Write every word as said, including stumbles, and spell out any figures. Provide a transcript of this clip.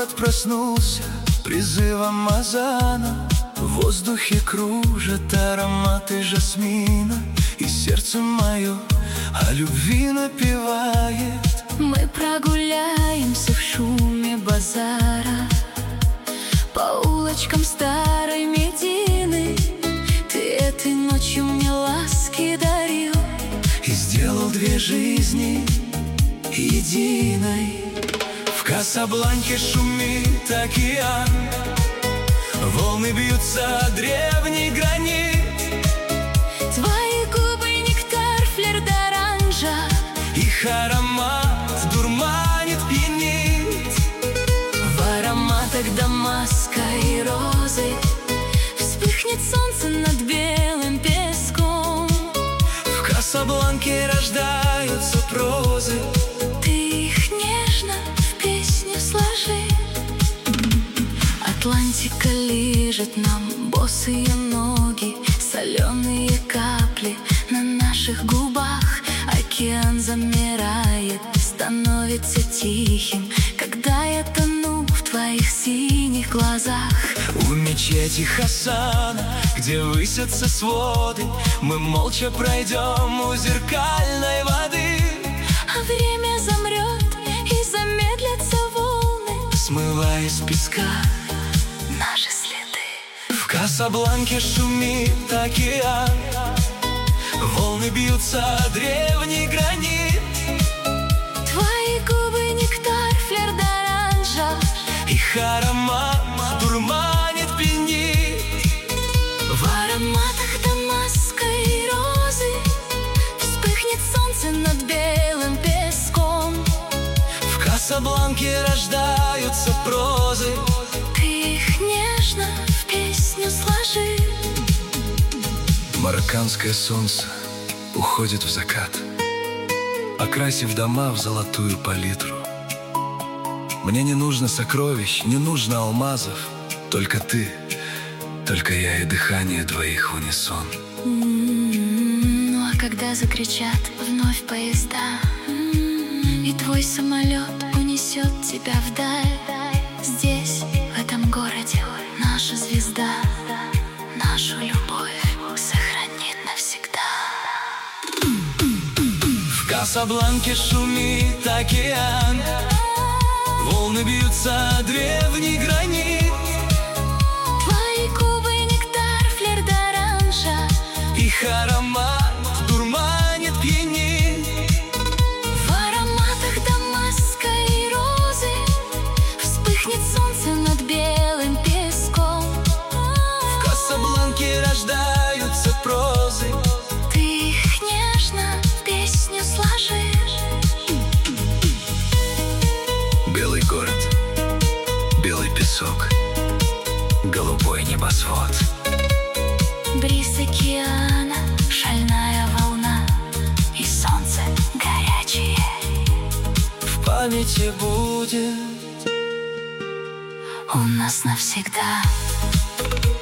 Город проснулся призывом азана. В воздухе кружат ароматы жасмина, и сердце мое о любви напевает. Мы прогуляемся в шуме базара по улочкам старой Медины. Ты этой ночью мне ласки дарил и сделал две жизни единой. В Касабланке шумит океан, волны бьются о древний гранит. Твои губы нектар, флер d'оранжа, их аромат дурманит, пьянит. В ароматах дамаска и розы вспыхнет солнце над белым песком. В Касабланке рождаются прозы, ты их нежно в песню сложи. Атлантика лижет нам босые ноги, соленые капли на наших губах. Океан замирает, становится тихим, когда я тону в твоих синих глазах. У мечети Хасана, где высятся своды, мы молча пройдем у зеркальной воды. А время замрет и замедлятся волны, смывая с песка наши следы. В Касабланке шумит океан, волны бьются о древний гранит. Твои губы нектар, флер d'оранжа, их аромат дурманит, пьянит. В ароматах дамаска и розы вспыхнет солнце над белым песком. В Касабланке рождаются прозы, ты их нежно в песню сложи. Марокканское солнце уходит в закат, окрасив дома в золотую палитру. Мне не нужно сокровищ, не нужно алмазов, только ты, только я и дыхание двоих в унисон. М-м-м, ну а когда закричат вновь поезда, м-м, и твой самолет унесет тебя вдаль, здесь, в этом городе, наша звезда нашу любовь сохранит навсегда. В Касабланке шумит океан, волны бьются о древний гранит. Твои губы нектар, флер d'оранжа, их аромат дурманит, пьянит. В ароматах дамаска и розы вспыхнет солнце над белым песком. В Касабланке рождаются прозы, ты их нежно в песню сложишь. белый город, белый песок, голубой небосвод. Бриз океана, шальная волна и солнце горячее. В памяти будет У нас навсегда.